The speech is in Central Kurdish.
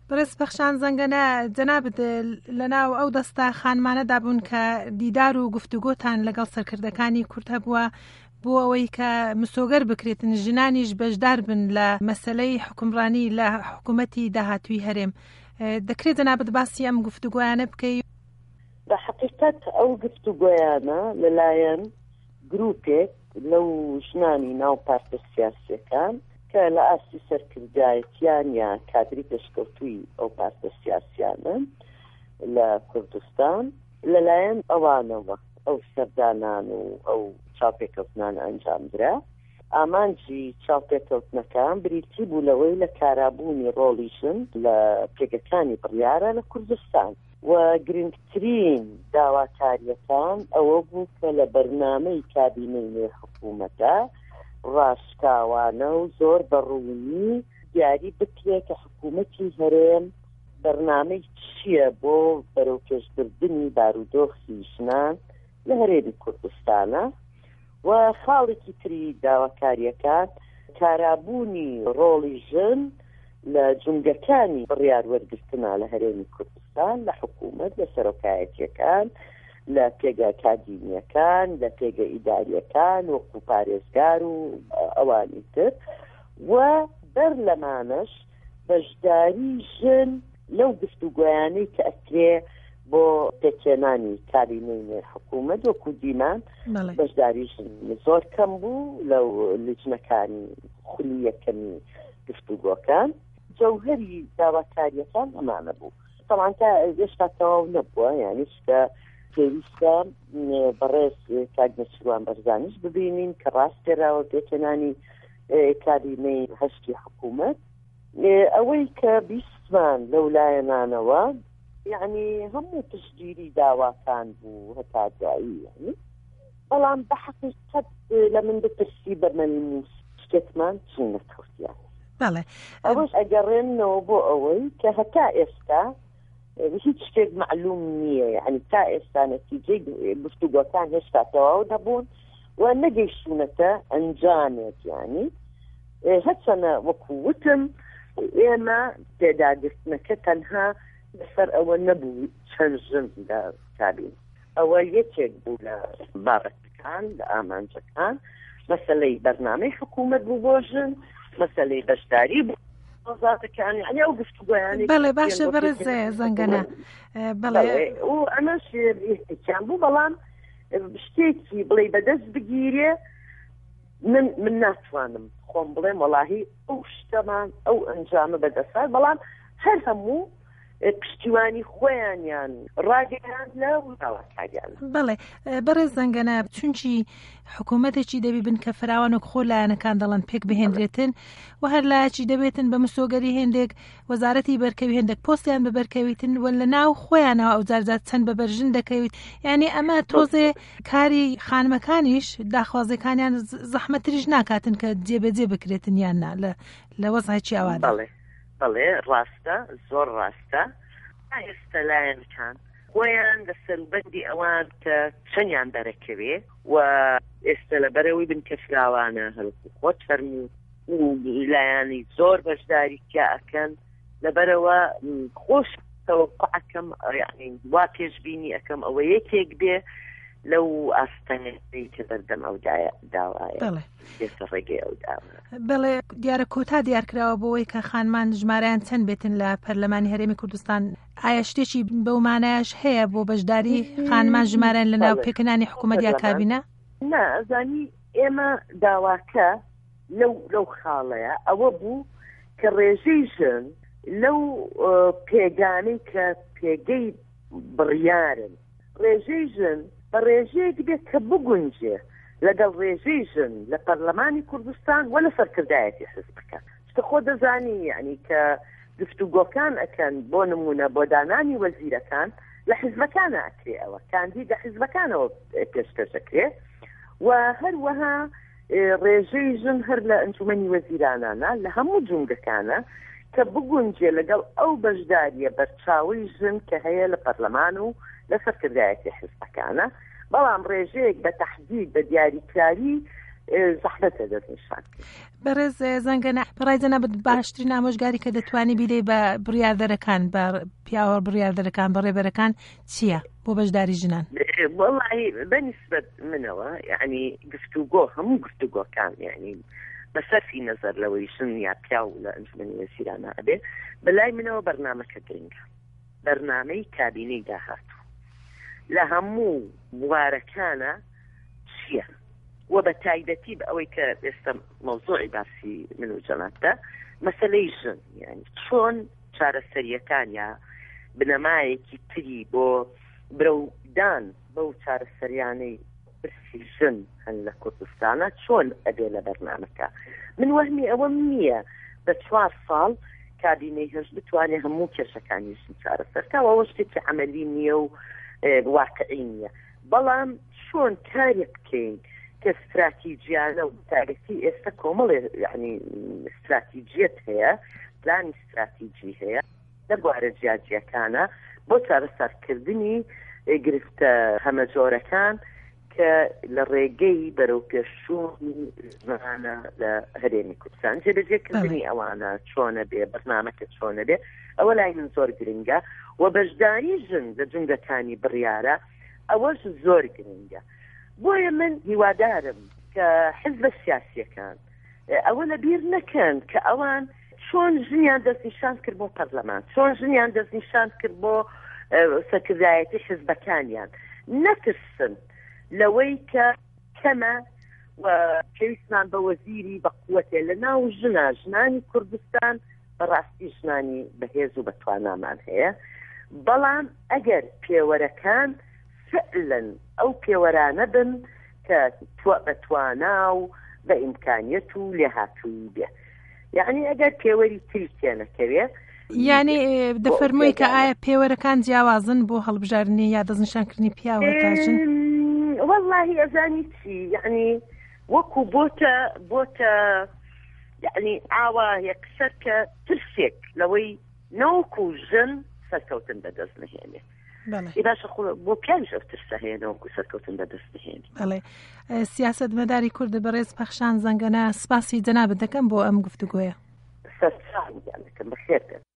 بەڕێز بەخشان زەنگەنە جەنابەت لەناو ئەو دەستە خانمانەدا بوون کە دیدار و گفتوگۆتان لەگەڵ سەرکردەکانی کورد هەبووە بۆ ئەوەی کە مسۆگەر بکرێتن ژنانیش بەشدار بن لە مەسەلەی حکومڕانی لە حکوومەتی داهاتووی هەرێم. دەکرێت جەنابەت باسی ئەم گفتوگۆیانە بکەی؟ بە حقیقەت ئەو گفتوگۆیانە لەلایەن گروپێک لەو ژنانی ناو پارتە سیاسیەکان کە لە ئاستی سەرکردایەتیان یا کادری پێشکەوتووی ئەو پارتە سیاسیانن لە کوردستان لەلایەن ئەوانەوە ئەو سەردانان و ئەو چاوپێکەوتنان ئەنجامدرا. ئامانجی چاوپێکەوتنەکان بریتی بوو لەوەی لە کارابوونی ڕۆڵی ژن لە پێگەکانی بڕیارە لە کوردستان و گرنگترین داواکاریەکان ئەوە بوو کە لە بەرنامەی کابینەی نوێ حکوومەتە ڕاشکاوانە و زۆر بەڕوونی دیاری بکرێت کە حکوومەتی هەرێم بەرنامەی چییە بۆ بەرەو پێشبردننی بارودۆخی ژنان لە هەرێمی کوردستانە و خاڵێکی تری داواکاریەکان کارابوونی ڕۆڵی ژن لە جونگەکانی بڕیار وەرگرتنا لە هەرێمی کوردستان لە حکوومەت لە سەرۆکایەتیەکان لە پێگە کادینیەکان لە پێگە ئیداریەکان وەکو پارێزگار و ئەوانی تر و بەر لەمانەش بەشداری ژن لەو گفتوگۆیانەی کە ئەکرێ بۆ پێکێنانی کابینەی نوێ حکوومەت وەکو دیمان بەشداری ژن زۆر کەم بوو لەو لیژنەکانی خولی یەکەمی گفتوگۆکان. جەوهەری داواکاریەکان ئەمانە بوو. طبعا تا ئێستا تەواو نەبووە، یعنی شتە پێویستە بەڕێز کاگنەچوان بەرزانیش ببینین کە ڕاستێراوە پێکێنانی کابینەی هەشتی حکوومەت ئەوەی کە بیستمان لەولایەنانەوە یعنی هەموو پشتگیری داواکان بوو هەتا دوایی، یعنی بەڵام بە حقیقەت لە من بپرسی بەمەلموس شتێکمان چی نەکەوتیان. ئەوەش ئەگەڕێنەوە بۆ ئەوەی کە هەتا ئێستا هیچ شتێک معلوم نییە، یعنی تا ئێستا نەتیجەی گفتوگۆکان هێشتا تەواو نەبوون و نەگەیشتونەتە ئەنجامێت. یعنی هەچەنە وەکو وتم ئێمە پێداگرتنەکە تەنها لەسەر ئەوە نەبوو چەند ژن لە کابین، ئەوە یەکێک بوو لە بابەتەکان لە ئامانجەکان، مەسەلەی بەرنامەی حکوومەت بوو بۆ ژن، مەسەلەی بەشداری بوو وەزارەتەکان، یعنی ئەو گفتوگۆیانی بەڵێ باشە بەڕێز زەنگەنە بەڵێ و ئەمەش یەکێکیان بوو. بەڵام شتێکی بڵێ بەدەست بگیرێ من ناتوانم خۆم بڵێم وەڵاهی ئەو شتەمان ئەو ئەنجامە بەدەستات، بەڵام هەر هەموو پشتیوانی خۆیانیان ڕاگەیان لە داواکاریان. بەڵێ بەڕێز زەنگەنە چونکی حکوومەتێکی دەبی بن کە فراوانۆک خۆ لایەنەکان دەڵێن پێک بهێنرێتن و هەر لایەکی دەبێتن بە مسۆگەری هێندێک وەزارەتی بەرکەوی هێندێک پۆستیان بەبەرکەویتن و لە ناو خۆیانەوە ئەو جارجات چەند بەبەرژن دەکەویت. یعنی ئەمە تۆزێ کاری خانمەکانیش داخوازەکانیان زەحمەتریش ناکاتن کە جێبەجێ بکرێتن یاننا لە وەزعێکی ئەوانە. بەڵێ ڕاستە، زۆر ڕاستە. ئێستا لایەنەکان خۆیان لە سەروبەندی ئەوان کە چەندیان دەرەکەوێ و ئێستا لە بەرەوەی بن کە فراوانە هەڵکو خۆت فەرموو و لایانی زۆر بەشداری کە ئەکەن لەبەرەوە خۆش تەوەقعەکەم یعنی وا پێشبینی ئەەکەم ئەوە یەکێک بێ لەو ئاستەنەی کە بەردەم ئەو داوایە ڕێگەی ئەو داوە. بەڵێ دیارە کۆتا دیارکراوە بۆەوەی کە خانمان ژمارەیان چەند بێتن لە پەرلەمانی هەرێمی کوردستان. ئایا شتێکی بەومانایش هەیە بۆ بەشداری خانمان ژمارەیان لە ناو پێکەنانی حکوومەت یا کابینە؟ نا، ئەزانی ئێمە داواکە لەو خاڵەیە ئەوە بوو کە ڕێژەی ژن لەو پێگانەی کە پێگەی بڕیارن ڕێژەی ژن بە ڕێژەیەک بێت کە بگونجێ لەگەڵ ڕێژەی ژن لە پەرلەمانی کوردستان و لە سەرکردایەتی حزبەکە. شتە خۆ دەزانی یعنی کە گفتوگۆکان ئەکەن بۆ نمونە بۆ دانانی وەزیرەکان لە حزبەکانە ئەکرێ، ئەوە کاندیدە حزبەکانەوە پێشکەشەکرێ و هەروەها ڕێژەی ژن هەر لە ئەنجومەنی وەزیرانانە لە هەموو جونگەکانە کە بگونجێ لەگەڵ ئەو بەشداریە بەرچاوی ژن کە هەیە لە پەرلەمان و لە سەرکردایەتی حزبەکانە. بەڵام ڕێژەیەک بە تەحدید بە دیاریکاری زەحمەتە دەستنیشان. بەڕێز زەنگەنە بەڕای جەنابەت باشترین ئامۆژگاری کە دەتوانی بیدەی بە بڕیاردەرەکان بە پیاوە بڕیاردەرەکان بە ڕێبەرەکان چییە بۆ بەشداری ژنان؟ والله بنسبة منەوە یعنی گفتوگۆ هەموو گفتوگۆکان یعنی بەسەرفی نەزەر لەوەی ژن یا پیاو لە ئەنجومەنی وەزیرانە ئەبێ بەلای منەوە بەرنامەکە گرنگە، بەرنامەی کابینەی داهاتوو لە هەموو بوارەکانە چییە و بە تایبەتی بە ئەوەی کە ئێستا مەوزوعی باسی من و جەنابەتە مەسەلەی ژن یعنی چۆن چارەسەریەکان یا بنەمایەکی تری بۆ برەودان بەو چارەسەریانەی برسی ژن هەن لە کوردستانە چۆن ئەبێ لە بەرنامەکە. من وەهمی ئەوە نییە بە 4 ساڵ کابینەی هەژ بتوانێت هەموو کێشەکانی ژن چارەسەرکە ئەوە شتێکی عەمەلی نییە و واقعی نییە، بەڵام چۆن کارێک بکەین کە استراتیجیانە و تاریخی ئێستا کۆمەڵێ یعنی استراتیجیت هەیە، پلانی استراتیجی هەیە لە بوارە جیاجیەکانە بۆ چارەسەرکردنی گرفتە هەمەجۆرەکان کە لە ڕێگەی بەرەو پێشوونی ژنانە لە هەرێمی کوردستان جێبەجێکردنی ئەوانە چۆنە بێ بەرنامەکە چۆنە بێ ئەوە لای من زۆر گرنگە و بەشداری ژن لە جونگەکانی بڕیارە ئەوەش زۆر گرنگە. بۆیە من هیوادارم کە حزبە سیاسیەکان ئەوە لە بیر نەکەن کە ئەوان چۆن ژنیان دەستنیشان کرد بۆ پەرلەمان، چۆن ژنیان دەستنیشان کرد بۆ سەرکردایەتی حزبەکانیان، نەترسن لەوەی کە کەمە و پێویستمان بە وەزیری بەقووەتێ لە ناو ژنانی کوردستان بەڕاستی ژنانی بەهێز و بەتوانامان هەیە، بەڵام ئەگەر پێوەرەکان فعلن ئەو پێوەرانە بن کە بەتوانا و بە ئیمکانیەت و لێهاتووی بێ، یعنی ئەگەر پێوەری تری تێنەکەوێ یعنی دەفەرمووی کە ئایا پێوەرەکان جیاوازن بۆ هەڵبژاردننی یا دەستنیشانکردنی پیاوە تا ژن؟ والله ئەزانی چی یعنی وەکو بۆتە یعنی ئاوا یەکسەر کە ترسێک لەوەی نەوەکو ژن سەرکەوتن بەدەست نهێنێ. باشە بۆ پیاویش ئەو ترسە هەیە نەوەکو سەرکەوتن بەدەست نهێنێ. بەڵێ سیاسەتمەداری کورد بەڕێز پەخشان زەنگەنە سپاسی جەنابەت دەکەم بۆ ئەم گفتوگۆیە. سەرچاو دەکەم بەخێر.